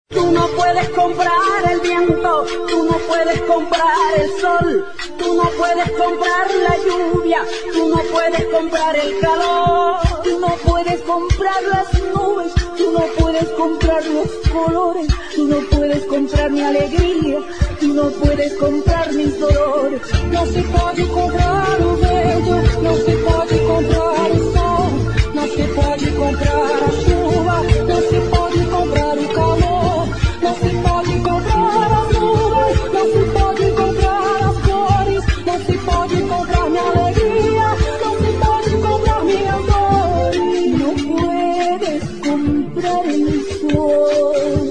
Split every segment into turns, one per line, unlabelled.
Tú no puedes comprar el viento, tú no puedes comprar el sol, tú no puedes comprar la lluvia, tú no puedes comprar el calor, tú no puedes comprar las nubes, tú no puedes comprar los colores, tú no puedes comprar mi alegría, tú no puedes comprar mis dolores. No se puede comprar o bello, no se puede comprar o sol, no se puede comprar a chuva, no se puede comprar o calor. No se pode comprar as nuvens, não se pode comprar as cores, não se pode comprar minha alegria, não se pode comprar minhas dores. Não puedes comprar el sol.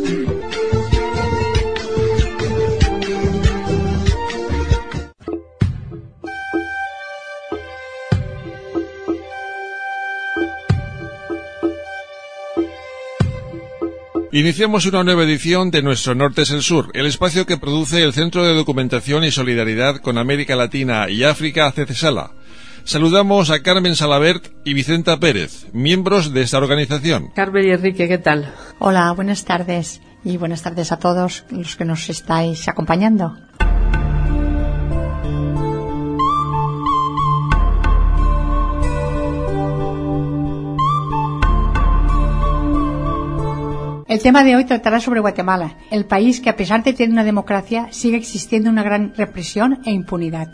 Iniciamos una nueva edición de Nuestro Norte es el Sur, el espacio que produce el Centro de Documentación y Solidaridad con América Latina y África, CCSALA. Saludamos a Carmen Salabert y Vicenta Pérez, miembros de esta organización.
Carmen y Enrique, ¿qué tal?
Hola, buenas tardes y buenas tardes a todos los que nos estáis acompañando. El tema de hoy tratará sobre Guatemala, el país que a pesar de tener una democracia sigue existiendo una gran represión e impunidad.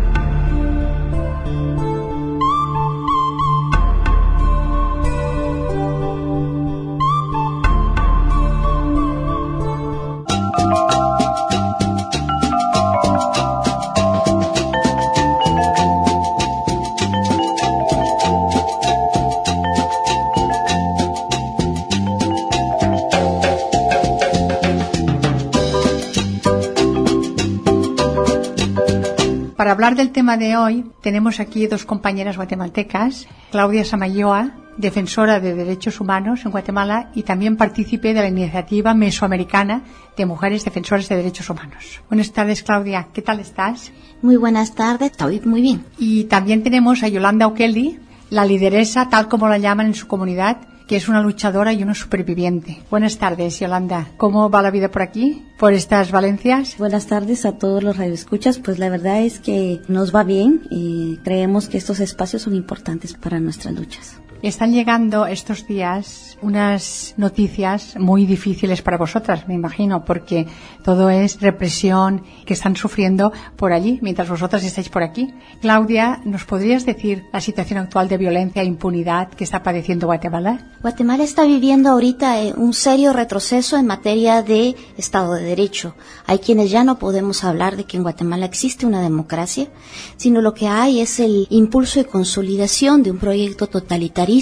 Para hablar del tema de hoy, tenemos aquí dos compañeras guatemaltecas, Claudia Samayoa, defensora de derechos humanos en Guatemala y también partícipe de la iniciativa mesoamericana de mujeres defensoras de derechos humanos. Buenas tardes, Claudia, ¿qué tal estás?
Muy buenas tardes, estoy muy bien.
Y también tenemos a Yolanda O'Kelly, la lideresa, tal como la llaman en su comunidad, que es una luchadora y una superviviente. Buenas tardes, Yolanda. ¿Cómo va la vida por aquí, por estas Valencias?
Buenas tardes a todos los radioescuchas. Pues la verdad es que nos va bien y creemos que estos espacios son importantes para nuestras luchas.
Están llegando estos días unas noticias muy difíciles para vosotras, me imagino, porque todo es represión que están sufriendo por allí, mientras vosotras estáis por aquí. Claudia, ¿nos podrías decir la situación actual de violencia e impunidad que está padeciendo Guatemala?
Guatemala está viviendo ahorita un serio retroceso en materia de Estado de Derecho. Hay quienes ya no podemos hablar de que en Guatemala existe una democracia, sino lo que hay es el impulso y consolidación de un proyecto totalitarista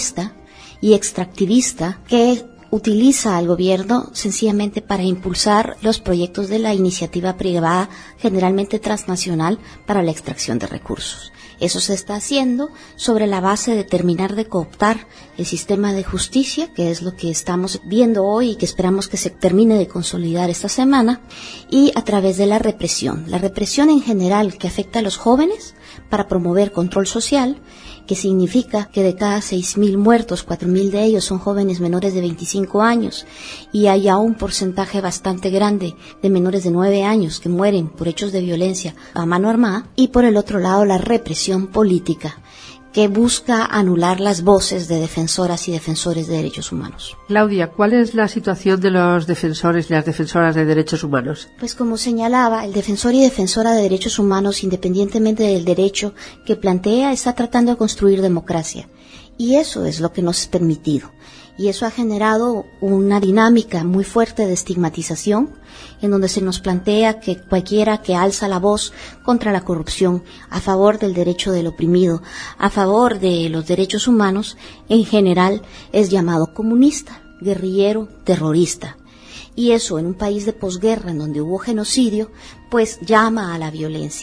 y extractivista que utiliza al gobierno sencillamente para impulsar los proyectos de la iniciativa privada, generalmente transnacional, para la extracción de recursos. Eso se está haciendo sobre la base de terminar de cooptar el sistema de justicia, que es lo que estamos viendo hoy y que esperamos que se termine de consolidar esta semana, y a través de la represión en general que afecta a los jóvenes para promover control social, que significa que de cada 6,000 muertos, 4,000 de ellos son jóvenes menores de 25 años y hay ya un porcentaje bastante grande de menores de 9 años que mueren por hechos de violencia a mano armada, y por el otro lado la represión política que busca anular las voces de defensoras y defensores de derechos humanos.
Claudia, ¿cuál es la situación de los defensores y las defensoras de derechos humanos?
Pues como señalaba, el defensor y defensora de derechos humanos, independientemente del derecho que plantea, está tratando de construir democracia. Y eso es lo que nos es permitido. Y eso ha generado una dinámica muy fuerte de estigmatización, en donde se nos plantea que cualquiera que alza la voz contra la corrupción, a favor del derecho del oprimido, a favor de los derechos humanos, en general es llamado comunista, guerrillero, terrorista. Y eso en un país de posguerra, en donde hubo genocidio, pues llama a la violencia.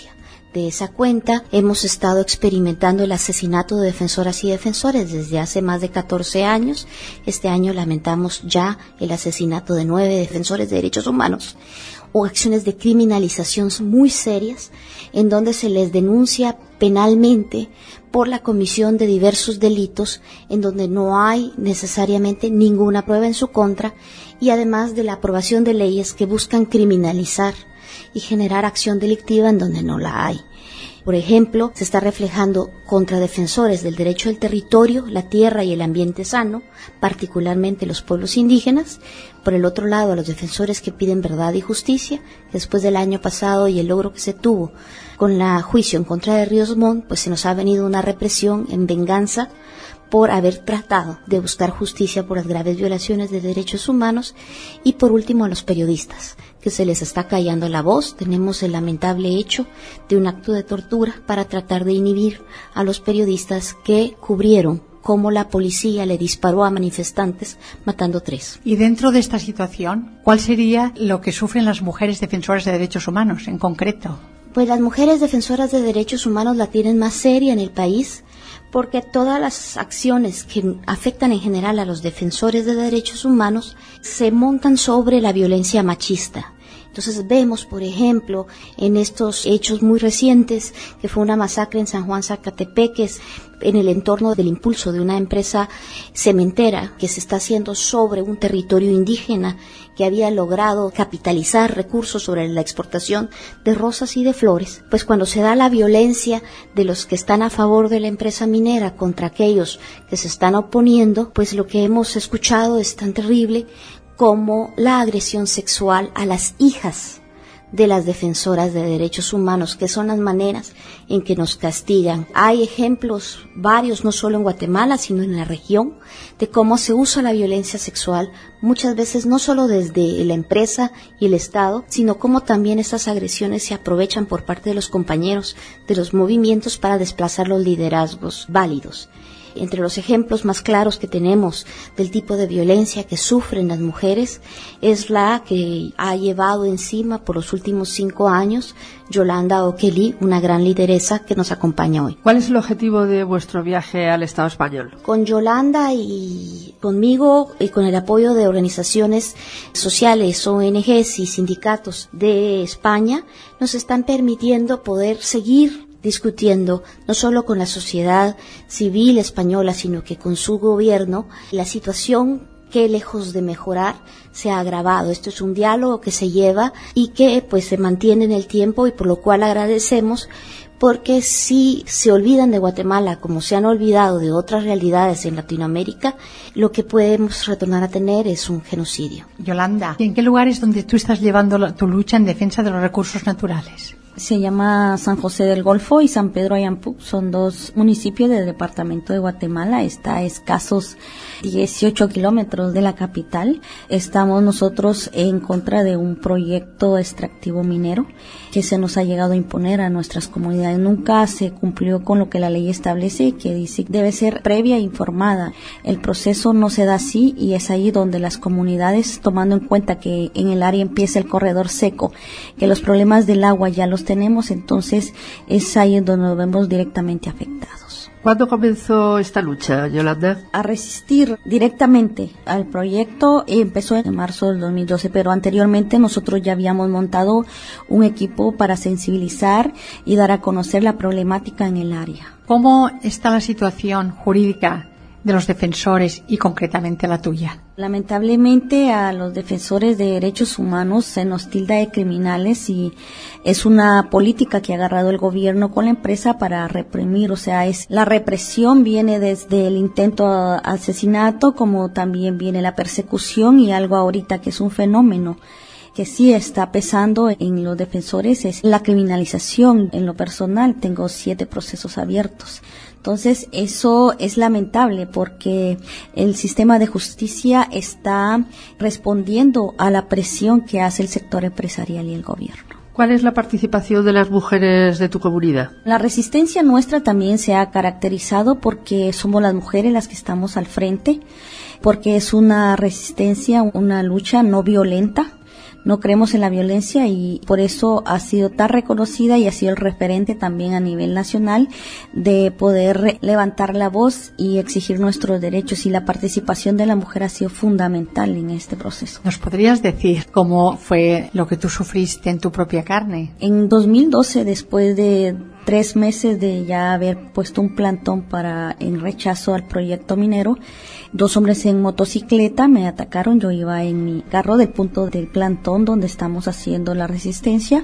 de esa cuenta, hemos estado experimentando el asesinato de defensoras y defensores desde hace más de 14 años. Este año lamentamos ya el asesinato de 9 defensores de derechos humanos, o acciones de criminalización muy serias, en donde se les denuncia penalmente por la comisión de diversos delitos, en donde no hay necesariamente ninguna prueba en su contra, y además de la aprobación de leyes que buscan criminalizar y generar acción delictiva en donde no la hay. Por ejemplo, se está reflejando contra defensores del derecho al territorio, la tierra y el ambiente sano, particularmente los pueblos indígenas. Por el otro lado, a los defensores que piden verdad y justicia. Después del año pasado y el logro que se tuvo con la juicio en contra de Ríos Montt, pues se nos ha venido una represión en venganza por haber tratado de buscar justicia por las graves violaciones de derechos humanos. Y por último, a los periodistas, que se les está callando la voz. Tenemos el lamentable hecho de un acto de tortura para tratar de inhibir a los periodistas que cubrieron cómo la policía le disparó a manifestantes, matando 3.
Y dentro de esta situación, ¿cuál sería lo que sufren las mujeres defensoras de derechos humanos en concreto?
Pues las mujeres defensoras de derechos humanos la tienen más seria en el país, porque todas las acciones que afectan en general a los defensores de derechos humanos se montan sobre la violencia machista. Entonces vemos, por ejemplo, en estos hechos muy recientes, que fue una masacre en San Juan Zacatepeques, en el entorno del impulso de una empresa cementera que se está haciendo sobre un territorio indígena que había logrado capitalizar recursos sobre la exportación de rosas y de flores. Pues cuando se da la violencia de los que están a favor de la empresa minera contra aquellos que se están oponiendo, pues lo que hemos escuchado es tan terrible como la agresión sexual a las hijas de las defensoras de derechos humanos, que son las maneras en que nos castigan. Hay ejemplos varios, no solo en Guatemala, sino en la región, de cómo se usa la violencia sexual, muchas veces no solo desde la empresa y el Estado, sino cómo también estas agresiones se aprovechan por parte de los compañeros de los movimientos para desplazar los liderazgos válidos. Entre los ejemplos más claros que tenemos del tipo de violencia que sufren las mujeres es la que ha llevado encima por los últimos 5 años Yolanda Oquelí, una gran lideresa que nos acompaña hoy.
¿Cuál es el objetivo de vuestro viaje al Estado español?
Con Yolanda y conmigo y con el apoyo de organizaciones sociales, ONGs y sindicatos de España, nos están permitiendo poder seguir discutiendo no solo con la sociedad civil española, sino que con su gobierno, la situación que lejos de mejorar se ha agravado. Esto es un diálogo que se lleva y que pues se mantiene en el tiempo, y por lo cual agradecemos, porque si se olvidan de Guatemala como se han olvidado de otras realidades en Latinoamérica, lo que podemos retornar a tener es un genocidio.
Yolanda, ¿y en qué lugar es donde tú estás llevando tu lucha en defensa de los recursos naturales?
Se llama San José del Golfo y San Pedro Ayampu. Son 2 municipios del departamento de Guatemala. Está a escasos 18 kilómetros de la capital. Estamos nosotros en contra de un proyecto extractivo minero que se nos ha llegado a imponer a nuestras comunidades. Nunca se cumplió con lo que la ley establece, que dice que debe ser previa e informada. El proceso no se da así, y es ahí donde las comunidades, tomando en cuenta que en el área empieza el corredor seco, que los problemas del agua ya los tenemos, entonces es ahí donde nos vemos directamente afectados.
¿Cuándo comenzó esta lucha, Yolanda?
A resistir directamente al proyecto empezó en marzo del 2012, pero anteriormente nosotros ya habíamos montado un equipo para sensibilizar y dar a conocer la problemática en el área.
¿Cómo está la situación jurídica de los defensores y concretamente la tuya?
Lamentablemente a los defensores de derechos humanos se nos tilda de criminales, y es una política que ha agarrado el gobierno con la empresa para reprimir. O sea, la represión viene desde el intento de asesinato, como también viene la persecución, y algo ahorita que es un fenómeno que sí está pesando en los defensores es la criminalización. En lo personal tengo 7 procesos abiertos. Entonces eso es lamentable, porque el sistema de justicia está respondiendo a la presión que hace el sector empresarial y el gobierno.
¿Cuál es la participación de las mujeres de tu comunidad?
La resistencia nuestra también se ha caracterizado porque somos las mujeres las que estamos al frente, porque es una resistencia, una lucha no violenta. no creemos en la violencia y por eso ha sido tan reconocida y ha sido el referente también a nivel nacional de poder levantar la voz y exigir nuestros derechos, y la participación de la mujer ha sido fundamental en este proceso.
¿Nos podrías decir cómo fue lo que tú sufriste en tu propia carne?
En 2012, después de 3 meses de ya haber puesto un plantón en rechazo al proyecto minero, 2 hombres en motocicleta me atacaron. Yo iba en mi carro del punto del plantón donde estamos haciendo la resistencia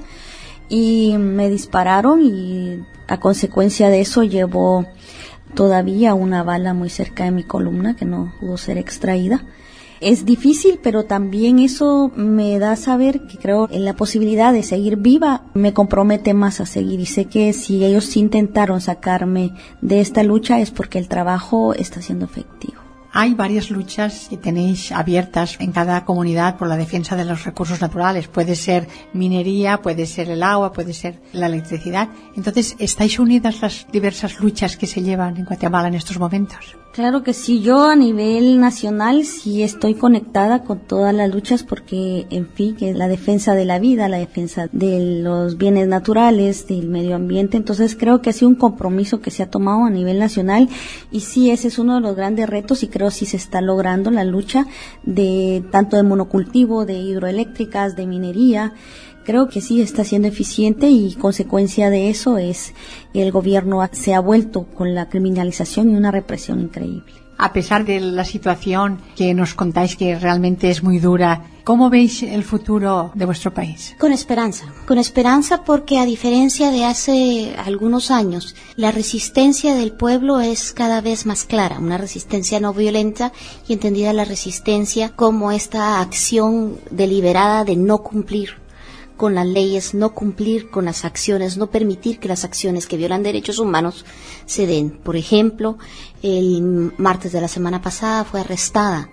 y me dispararon, y a consecuencia de eso llevo todavía una bala muy cerca de mi columna que no pudo ser extraída. Es difícil, pero también eso me da a saber que creo en la posibilidad de seguir viva, me compromete más a seguir, y sé que si ellos intentaron sacarme de esta lucha es porque el trabajo está siendo efectivo.
Hay varias luchas que tenéis abiertas en cada comunidad por la defensa de los recursos naturales. Puede ser minería, puede ser el agua, puede ser la electricidad. Entonces, ¿estáis unidas las diversas luchas que se llevan en Guatemala en estos momentos?
Claro que sí, yo a nivel nacional sí estoy conectada con todas las luchas porque, en fin, que la defensa de la vida, la defensa de los bienes naturales, del medio ambiente, entonces creo que ha sido un compromiso que se ha tomado a nivel nacional, y sí, ese es uno de los grandes retos, y creo sí se está logrando la lucha de tanto de monocultivo, de hidroeléctricas, de minería. Creo que sí está siendo eficiente, y consecuencia de eso es el gobierno se ha vuelto con la criminalización y una represión increíble.
A pesar de la situación que nos contáis que realmente es muy dura, ¿cómo veis el futuro de vuestro país?
Con esperanza porque a diferencia de hace algunos años, la resistencia del pueblo es cada vez más clara, una resistencia no violenta y entendida la resistencia como esta acción deliberada de no cumplir con las leyes, no cumplir con las acciones, no permitir que las acciones que violan derechos humanos se den. Por ejemplo, el martes de la semana pasada fue arrestada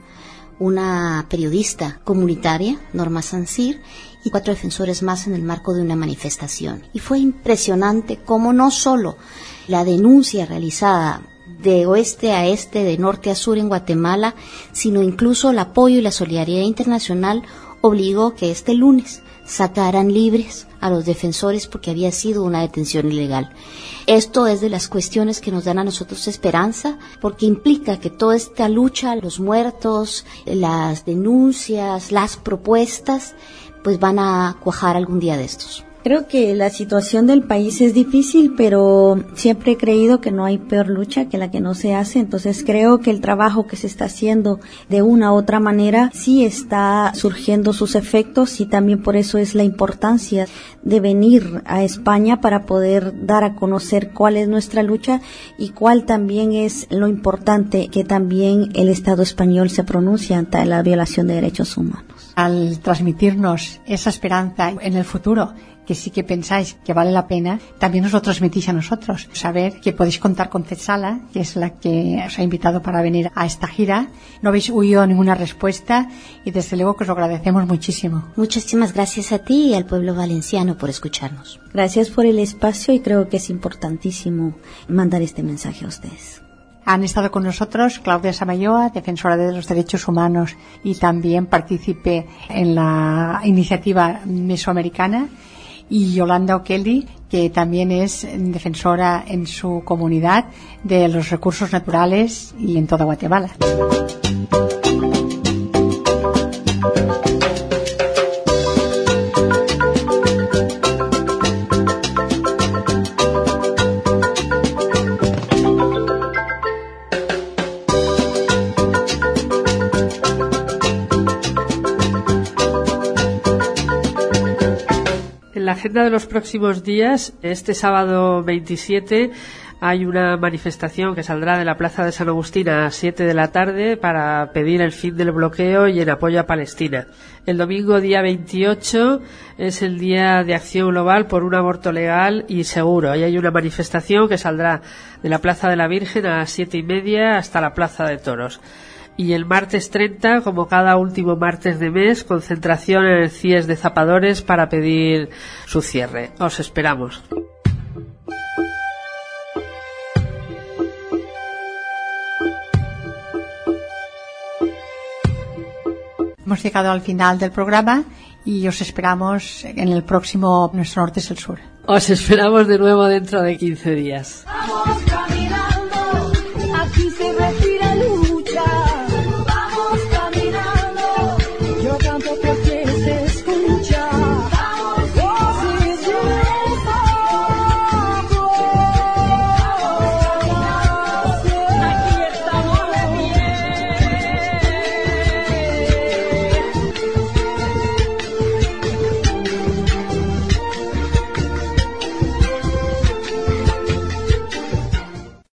una periodista comunitaria, Norma Sancir, y 4 defensores más en el marco de una manifestación. Y fue impresionante cómo no solo la denuncia realizada de oeste a este, de norte a sur en Guatemala, sino incluso el apoyo y la solidaridad internacional obligó que este lunes sacaran libres a los defensores porque había sido una detención ilegal. Esto es de las cuestiones que nos dan a nosotros esperanza, porque implica que toda esta lucha, los muertos, las denuncias, las propuestas, pues van a cuajar algún día de estos.
Creo que la situación del país es difícil, pero siempre he creído que no hay peor lucha que la que no se hace. Entonces creo que el trabajo que se está haciendo de una u otra manera sí está surgiendo sus efectos, y también por eso es la importancia de venir a España para poder dar a conocer cuál es nuestra lucha y cuál también es lo importante que también el Estado español se pronuncia ante la violación de derechos humanos.
Al transmitirnos esa esperanza en el futuro, que sí que pensáis que vale la pena, también os lo transmitís a nosotros. Saber que podéis contar con Tetzala, que es la que os ha invitado para venir a esta gira. No habéis huido ninguna respuesta y desde luego que os lo agradecemos muchísimo.
Muchísimas gracias a ti y al pueblo valenciano por escucharnos.
Gracias por el espacio, y creo que es importantísimo mandar este mensaje a ustedes.
Han estado con nosotros Claudia Samayoa, defensora de los derechos humanos y también partícipe en la iniciativa mesoamericana, y Yolanda O'Kelly, que también es defensora en su comunidad de los recursos naturales y en toda Guatemala.
En la agenda de los próximos días, este sábado 27, hay una manifestación que saldrá de la Plaza de San Agustín a 7 de la tarde para pedir el fin del bloqueo y en apoyo a Palestina. El domingo día 28 es el Día de Acción Global por un aborto legal y seguro. Y hay una manifestación que saldrá de la Plaza de la Virgen a las 7:30 hasta la Plaza de Toros. Y el martes 30, como cada último martes de mes, concentración en el CIES de Zapadores para pedir su cierre. Os esperamos.
hemos llegado al final del programa y os esperamos en el próximo Nuestro Norte es el Sur.
Os esperamos de nuevo dentro de 15 días.
Vamos,